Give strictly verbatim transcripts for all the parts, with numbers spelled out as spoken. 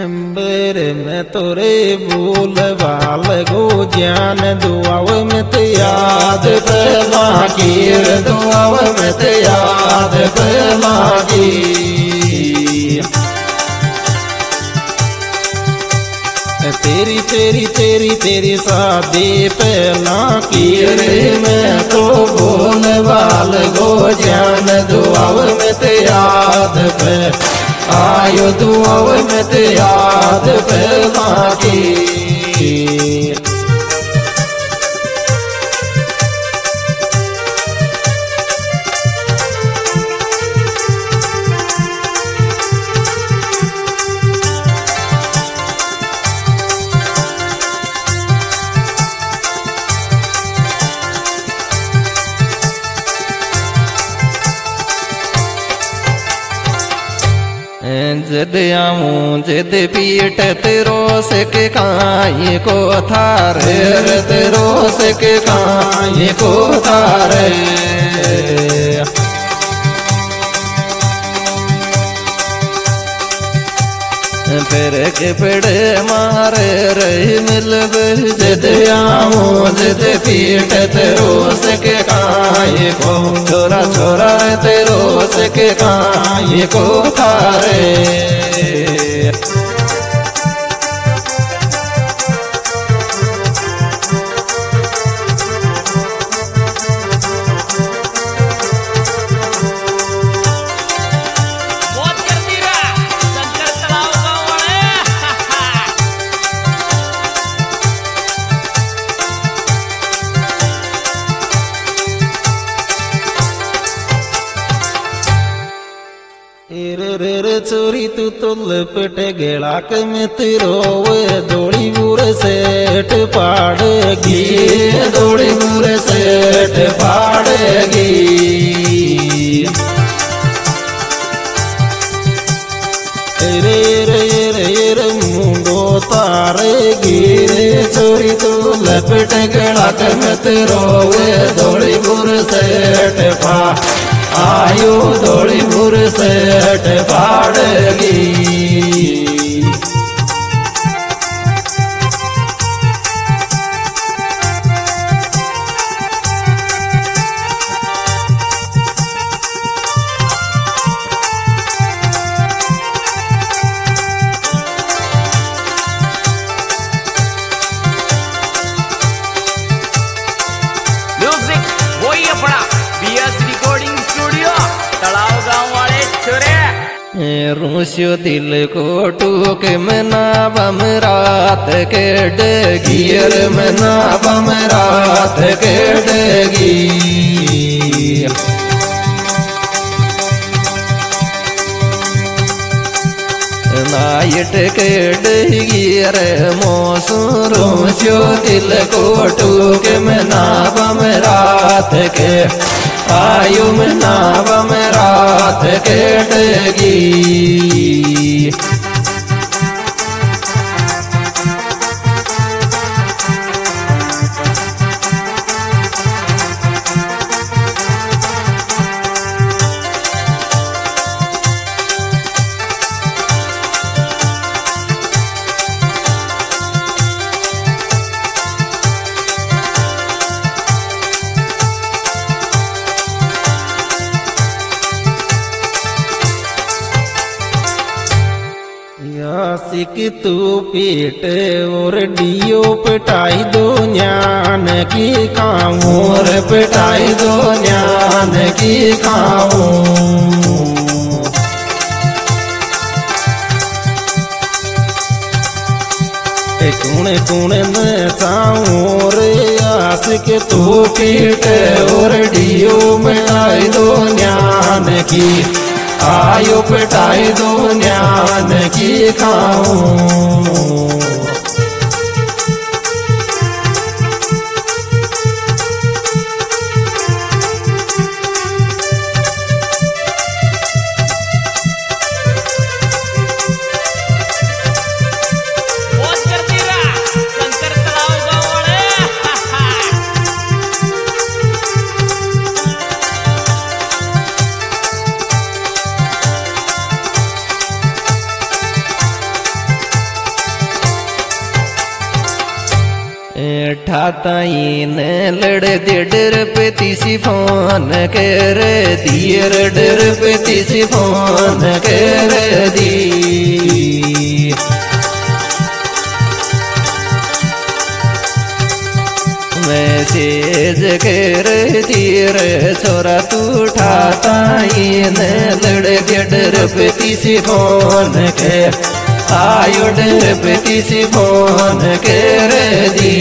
Number में तोरे बोल बाल गो ज्ञान दुआव में ते याद पला कीर दुआव में ते याद पला की तेरी तेरी तेरी तेरी शादी पहला कीर में तो बोल बाल गो ज्ञान दुआव में ते याद पे आयो दुआव में ते याद पहला की जिद आऊं जिद पीट तेरो से के काई को थारे तेरो से के काई को थारे फिर के पेड़े मारे रही मिल जिद आऊं जिद पीट तेरो से के काई को छोरा छोरा तेरो से के काई को थारे चोरी तू तो लपट गेलाक में तिरोव दौड़ी बुर सेठ पाड़ेगी दौड़ी बुर सेठ पाड़ेगी रे रे रे रे मुंडो तारेगी रे चोरी तू लपट गेलाक में तिरोव दौड़ी बुर सेठ पा आयो दौड़ी बुर सेठ पाड़ेगी म्यूजिक वही अपना बीएस रिकॉर्डिंग स्टूडियो तलाव गांव वाले छोरे रूसियो दिल को टूक में ना बम रात के डगियर में ना बम रात के डगी नाइट के डगियर मौसू रूसियो दिल को टूक में ना बम रात के आयु में नाव में रात के डगी यासिक तू पीट और डियो पिटाई दो न्यान की खाऊं और पिटाई दो न्यान की खाऊं कुण कुण न चाऊं रे आशिक तू पीट और डियो मिटाई दो न्यान की आयो पिटाई दो न्यान की खाऊं ताइन लड़ दे डर पे तीसी फोन कर दियर डर पे तीसी फोन कर दी मैसेज कर दियर छोरा तू ठाता इन लड़ दे डर पे तीसी फोन कर आयो डर पे तीसी फोन कर दी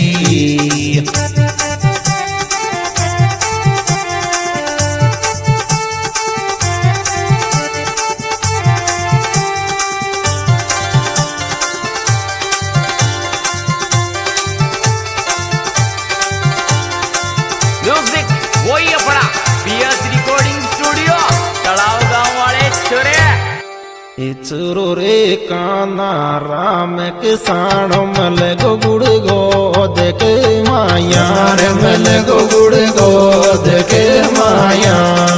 म्यूजिक वही अपना बीएस रिकॉर्डिंग स्टूडियो तलाव गांव वाले छोरे इचरो रे काना राम किसान मल गो गुड़ गोद के माया रे मल गो गुड़ गोद के माया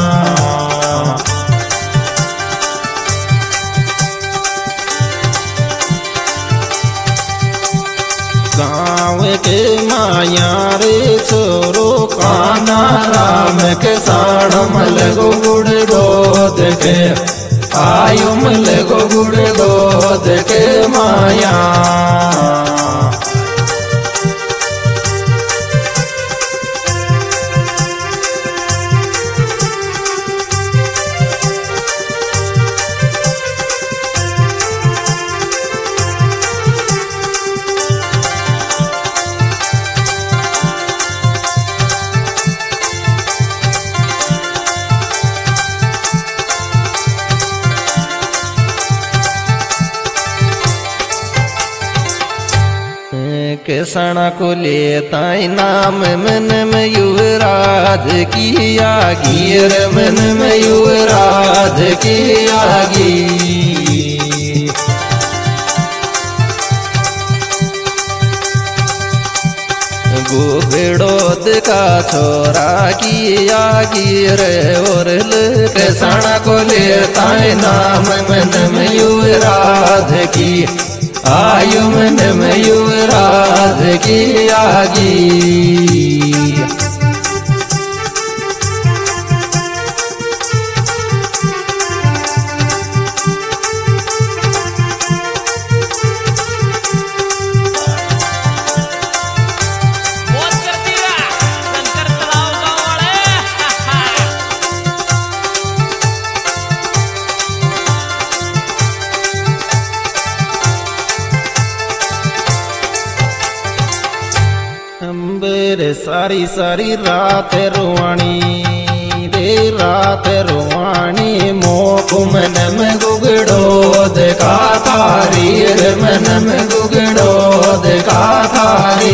गाँव के माया रे छोरो काना राम किसान मल गो गुड़ गोद के आयु मल गो गुड़ गोद के माया किसना को लेता नाम मन में युवराज किया गिर मन में युवराज किया गी गोगड़ोद का छोरा किया गिर और किसना को लेता नाम मन में युवराज की आयु मन में युवराज की आगी बहुत करती है शंकर तलाव गांव वाले अंबर सारी सारी रात रुवाणी रे रात रुवाणी मोक मन में गुगड़ो देखा थारी रे मन में गुगड़ो देखा थारी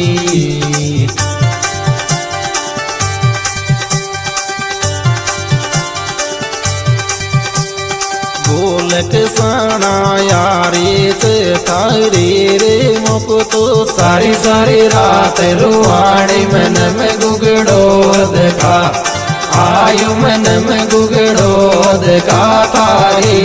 बोलक साना यारी थारी रे मुक तो सारी सारी रात रुवाणी मन में गुगड़ो देखा आयु मन में गुगड़ो देखा थारी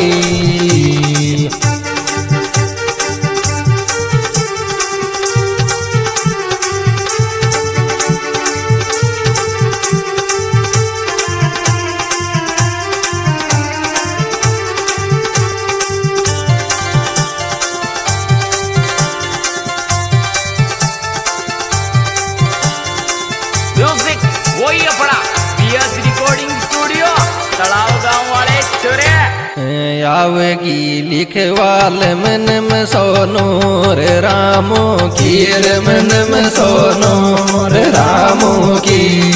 म्यूजिक वही अपना बीएस रिकॉर्डिंग स्टूडियो तलाव गांव वाले छोरे आवेगी लिखवाल मन में सोनो रे रामो की रे मन में सोनो रे रामो की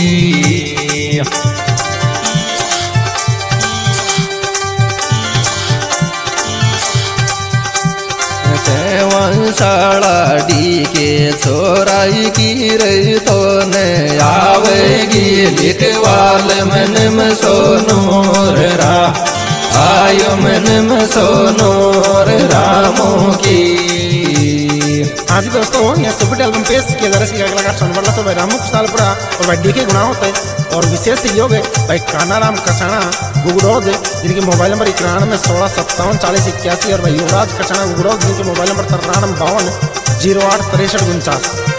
साड़ा डी के छोराई की रही तो न आवेगी लिखवाल मन में सोनोर रा आयो मन में सोनोर रामो की। हाँ जी दोस्तों, ये सुपर एल्बम पेश किया जा रहा है अगला सोनवरला से भाई रामू सालपुरा और भाई डी के गुना होता है और विशेष सहयोग है भाई कानाराम कसाना गुगड़ोद जिनके मोबाइल नंबर इक्यानवे सोलह सत्तावन चालीस इक्यासी और भाई युवराज कसाना गुगड़ोद जिनके मोबाइल नंबर तिरानवे बावन जीरो आठ तिरसठ उनचास।